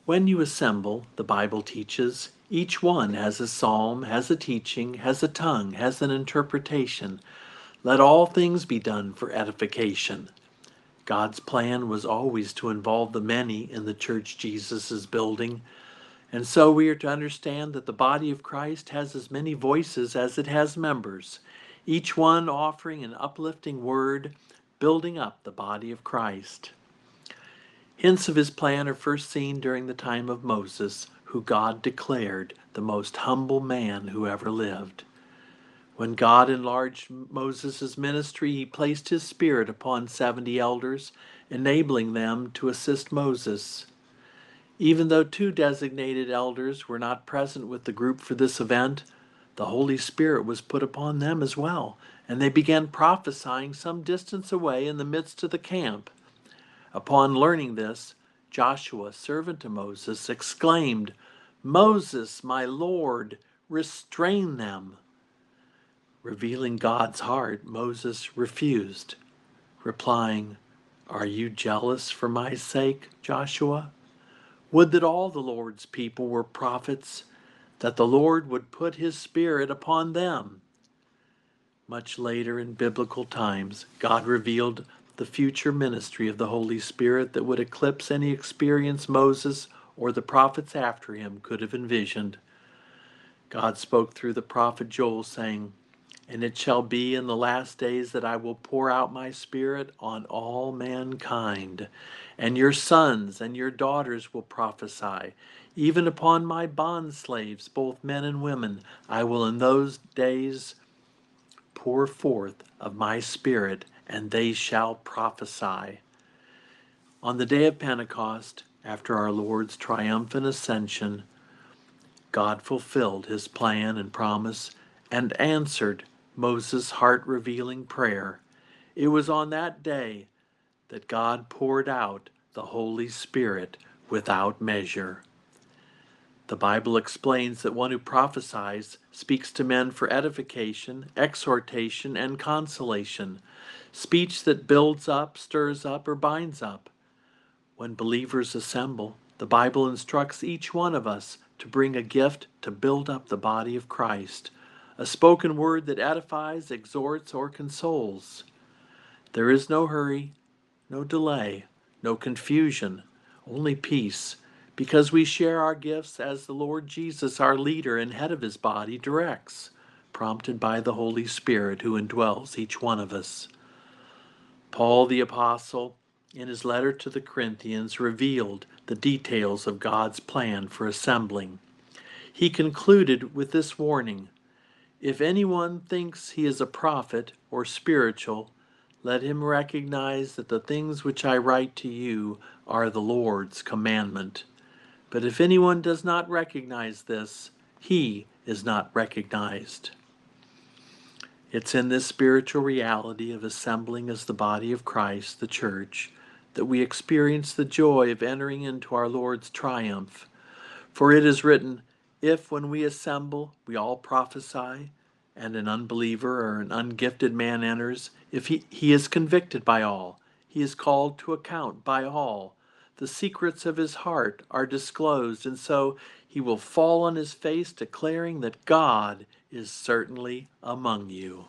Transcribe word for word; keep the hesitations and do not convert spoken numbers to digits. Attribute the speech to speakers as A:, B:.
A: When you assemble, the Bible teaches, each one has a psalm, has a teaching, has a tongue, has an interpretation. Let all things be done for edification. God's plan was always to involve the many in the church Jesus is building, and so we are to understand that the body of Christ has as many voices as it has members, each one offering an uplifting word, building up the body of Christ. Hints of his plan are first seen during the time of Moses, who God declared the most humble man who ever lived. When God enlarged Moses' ministry, he placed his spirit upon seventy elders, enabling them to assist Moses. Even though two designated elders were not present with the group for this event, the Holy Spirit was put upon them as well, and they began prophesying some distance away in the midst of the camp. Upon learning this, Joshua, servant to Moses, exclaimed, "Moses, my Lord, restrain them." Revealing God's heart, Moses refused, replying, "Are you jealous for my sake, Joshua? Would that all the Lord's people were prophets, that the Lord would put his Spirit upon them." Much later in biblical times, God revealed the future ministry of the Holy Spirit that would eclipse any experience Moses or the prophets after him could have envisioned. God spoke through the prophet Joel, saying, "And it shall be in the last days that I will pour out my Spirit on all mankind, and your sons and your daughters will prophesy. Even upon my bondslaves, both men and women, I will in those days pour forth of my Spirit, and they shall prophesy." On the day of Pentecost, after our Lord's triumphant ascension, God fulfilled his plan and promise and answered Moses' heart-revealing prayer. It was on that day that God poured out the Holy Spirit without measure. The Bible explains that one who prophesies speaks to men for edification, exhortation, and consolation, speech that builds up, stirs up, or binds up. When believers assemble, the Bible instructs each one of us to bring a gift to build up the body of Christ, a spoken word that edifies, exhorts, or consoles. There is no hurry, no delay, no confusion, only peace, because we share our gifts as the Lord Jesus, our leader and head of his body, directs, prompted by the Holy Spirit who indwells each one of us. Paul the Apostle, in his letter to the Corinthians, revealed the details of God's plan for assembling. He concluded with this warning: "If anyone thinks he is a prophet or spiritual, let him recognize that the things which I write to you are the Lord's commandment. But if anyone does not recognize this, he is not recognized." It's in this spiritual reality of assembling as the body of Christ, the church, that we experience the joy of entering into our Lord's triumph. For it is written, "If when we assemble we all prophesy, and an unbeliever or an ungifted man enters, if he, he is convicted by all, he is called to account by all. The secrets of his heart are disclosed, and so he will fall on his face, declaring that God is certainly among you."